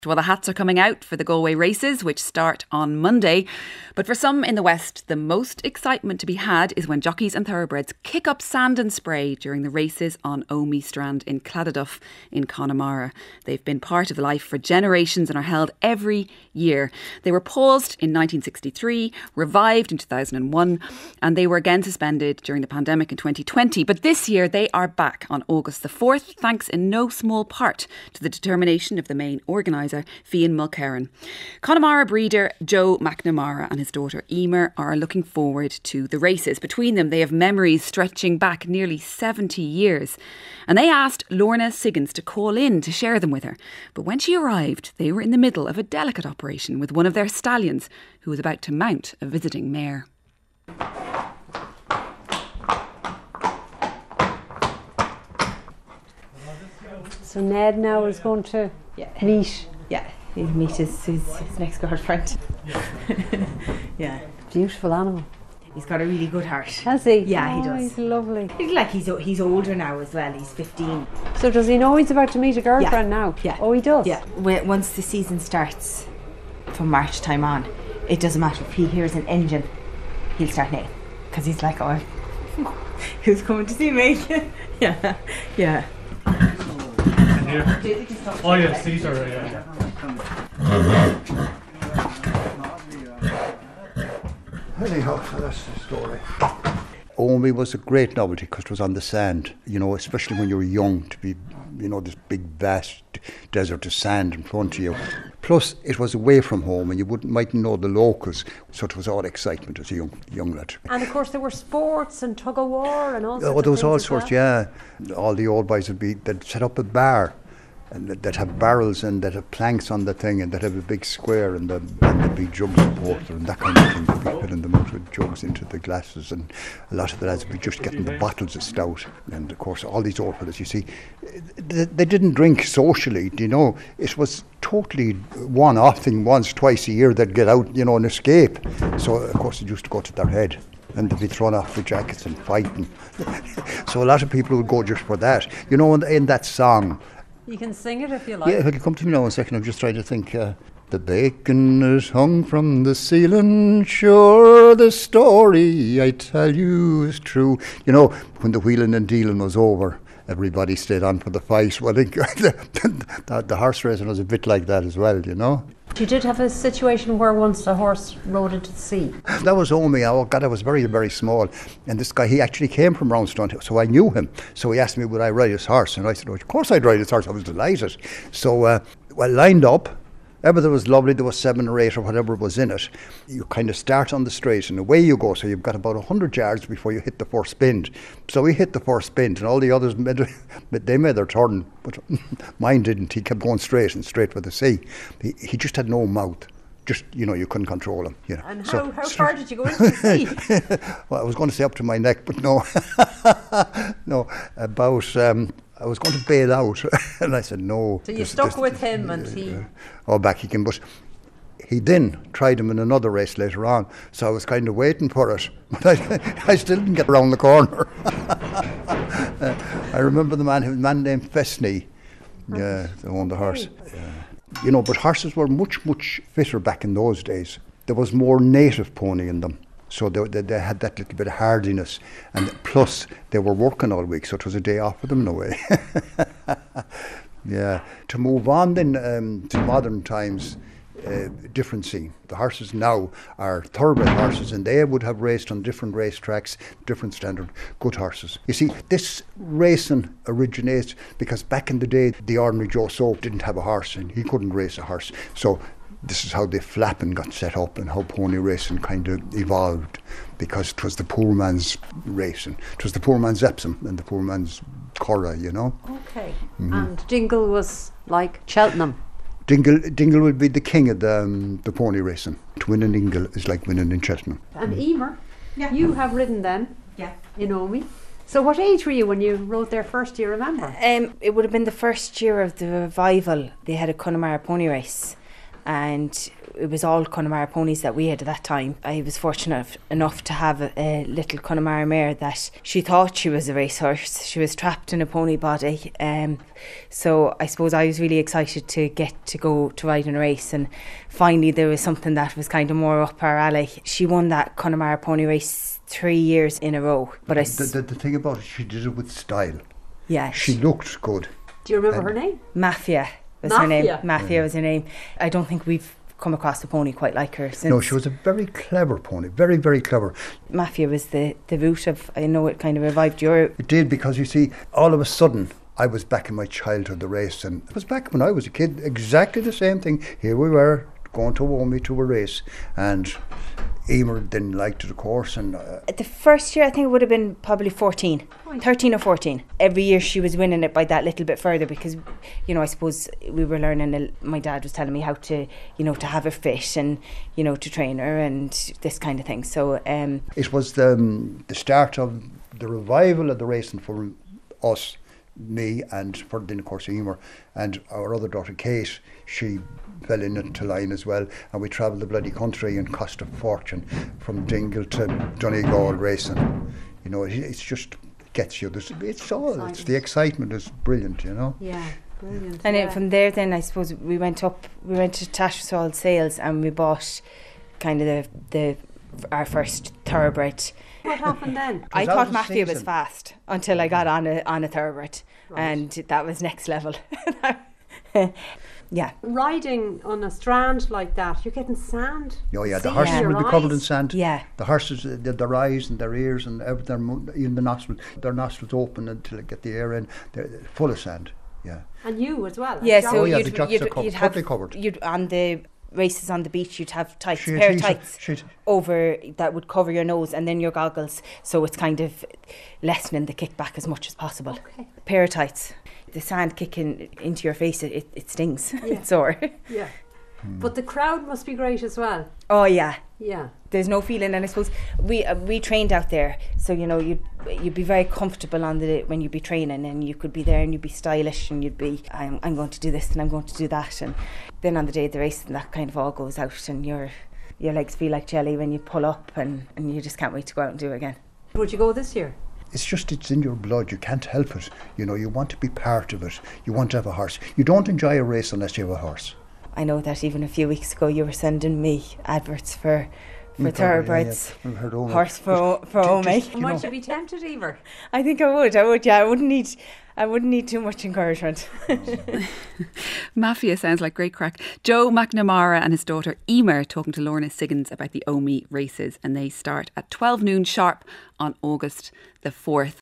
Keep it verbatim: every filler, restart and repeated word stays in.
Well, the hats are coming out for the Galway races, which start on Monday. But for some in the West, the most excitement to be had is when jockeys and thoroughbreds kick up sand and spray during the races on Omey Strand in Claddaduff in Connemara. They've been part of life for generations and are held every year. They were paused in nineteen sixty-three, revived in two thousand one, and they were again suspended during the pandemic in twenty twenty. But this year they are back on August the fourth, thanks in no small part to the determination of the main organiser, Fian Mulcairn. Connemara breeder Joe McNamara and his daughter Emer are looking forward to the races. Between them, they have memories stretching back nearly seventy years. And they asked Lorna Siggins to call in to share them with her. But when she arrived, they were in the middle of a delicate operation with one of their stallions who was about to mount a visiting mare. So Ned now is going to yeah. meet... Yeah, he'll meet his, his, his next girlfriend. Yeah. Beautiful animal. He's got a really good heart. Has he? Yeah, oh, he does. He's lovely. He's like he's he's older now as well. He's fifteen. So does he know he's about to meet a girlfriend yeah. now? Yeah. Oh, he does? Yeah. Once the season starts, from March time on, it doesn't matter if he hears an engine, he'll start neighing. Because he's like, oh, who's coming to see me? yeah, yeah. Here. Oh yes, these are yeah. Anyhow, that's the story. Omey was a great novelty because it was on the sand, you know, especially when you were young, to be, you know, this big vast desert of sand in front of you. Plus, it was away from home and you wouldn't mightn't know the locals, so it was all excitement as a young young lad. And of course there were sports and tug of war and all sorts Oh, of there was things all as sorts, well. yeah. All the old boys would be, they'd set up a bar and they'd have barrels and they'd have planks on the thing and they'd have a big square and, the, and there'd be jugs of water and that kind of thing. They'd be filling them out with jugs into the glasses, and a lot of the lads would be just getting the bottles of stout. And of course all these old fellas, you see, they, they didn't drink socially, you know. It was totally one-off thing. Once, twice a year they'd get out, you know, and escape. So of course it used to go to their head. And they'd be thrown off the jackets and fighting. So a lot of people would go just for that. You know, in, in that song... You can sing it if you like. Yeah, if you come to me now in a second, I'm just trying to think. Uh, the bacon is hung from the ceiling, sure the story I tell you is true. You know, when the wheeling and dealing was over, everybody stayed on for the fight. Well, the, the, the horse racing was a bit like that as well, you know. You did have a situation where once a horse rode into the sea. That was Omey. Oh God, I was very, very small. And this guy, he actually came from Roundstone, so I knew him. So he asked me, would I ride his horse? And I said, oh, of course I'd ride his horse. I was delighted. So, uh, well, lined up. Everything was lovely. There was seven or eight or whatever was in it. You kind of start on the straight and away you go. So you've got about one hundred yards before you hit the first bend. So we hit the first bend and all the others, made, they made their turn. But mine didn't. He kept going straight and straight for the sea. He, he just had no mouth. Just, you know, you couldn't control him. You know. And so, how, how far did you go into the sea? Well, I was going to say up to my neck, but no. no, about... Um, I was going to bail out, and I said no. So you this, stuck this, with him and he... Uh, oh, back again. But he then tried him in another race later on, so I was kind of waiting for it. But I, I still didn't get around the corner. uh, I remember the man, a man named Fessney, uh, that owned the horse. Uh, you know, but horses were much, much fitter back in those days. There was more native pony in them. So they, they, they had that little bit of hardiness, and plus they were working all week, so it was a day off for them in a way. Yeah. To move on then um, to modern times, uh, different scene. The horses now are thoroughbred horses, and they would have raced on different racetracks, different standard, good horses. You see, this racing originates because back in the day, the ordinary Joe Soap didn't have a horse, and he couldn't race a horse. So this is how the flapping got set up and how pony racing kind of evolved, because it was the poor man's racing. It was the poor man's Epsom and the poor man's Curragh, you know. Okay. Mm-hmm. And Dingle was like Cheltenham. Dingle Dingle would be the king of the, um, the pony racing. To win in Dingle is like winning in Cheltenham. And Emer, yeah. you have ridden then yeah. in Omey. So what age were you when you rode there first, do you remember? Um, it would have been the first year of the revival. They had a Connemara pony race. and it was all Connemara ponies that we had at that time. I was fortunate enough to have a, a little Connemara mare that she thought she was a racehorse. She was trapped in a pony body. Um, so I suppose I was really excited to get to go to ride in a race, and finally there was something that was kind of more up our alley. She won that Connemara pony race three years in a row. But I s- The, the, the thing about it, she did it with style. yeah, She looked good. Do you remember her name? Mafia was her name. Mafia? Mafia was her name. I don't think we've come across a pony quite like her since. No, she was a very clever pony, very, very clever. Mafia was the, the root of, I know it kind of revived your... It did, because you see, all of a sudden, I was back in my childhood, the race, and it was back when I was a kid, exactly the same thing. Here we were, going to Womey to a race, and Emer didn't like to the course, and uh, The first year I think it would have been probably fourteen, thirteen or fourteen. Every year she was winning it by that little bit further because, you know, I suppose we were learning, a- my dad was telling me how to, you know, to have her fit and, you know, to train her and this kind of thing. So, um, it was the, um, the start of the revival of the racing for us, me, and for then of course Emer, and our other daughter Kate. She fell into line as well, and we travelled the bloody country and cost a fortune from Dingle to Donegal racing. You know, it, it's just it gets you. There's, it's all. It's the excitement is brilliant. You know. Yeah, brilliant. and yeah. then from there then I suppose we went up, we went to Tattersall Sales and we bought kind of the, the our first thoroughbred. What happened then? I that thought was Mafia was season. fast until I got on a on a thoroughbred, and that was next level. Yeah, Riding on a strand like that, you're getting sand. Oh yeah, the See horses in will your be covered in eyes. sand. yeah. The horses, uh, their, their eyes and their ears and everything, their mo- even the nostrils, their nostrils open until they get the air in. They're, they're full of sand. Yeah. And you as well. Yeah, like so Oh, yeah, you'd, the jockeys you'd, are covered, you'd have totally covered. You'd on the races on the beach, you'd have tights, She'd- pair of she'd- tights she'd- over that would cover your nose, and then your goggles. So it's kind of lessening the kickback as much as possible. Okay. Pair of tights. The sand kicking into your face, it, it, it stings. Yeah. It's sore. Yeah. But the crowd must be great as well. Oh yeah. Yeah. There's no feeling, and I suppose we uh, we trained out there, so you know you'd you'd be very comfortable on the when you'd be training, and you could be there and you'd be stylish, and you'd be I'm I'm going to do this and I'm going to do that, and then on the day of the race, and that kind of all goes out, and your your legs feel like jelly when you pull up, and, and you just can't wait to go out and do it again. Would you go this year? It's just, it's in your blood. You can't help it. You know, you want to be part of it. You want to have a horse. You don't enjoy a race unless you have a horse. I know that even a few weeks ago you were sending me adverts for for Mm, probably, thoroughbreds, yeah, yeah. I've heard Omar. horse for for Ju- Omey. just, you Might know, you be tempted, Emer? I think I would. I would. Yeah, I wouldn't need. I wouldn't need too much encouragement. Mafia sounds like great crack. Joe McNamara and his daughter Emer talking to Lorna Siggins about the Omey races, and they start at twelve noon sharp on August the fourth.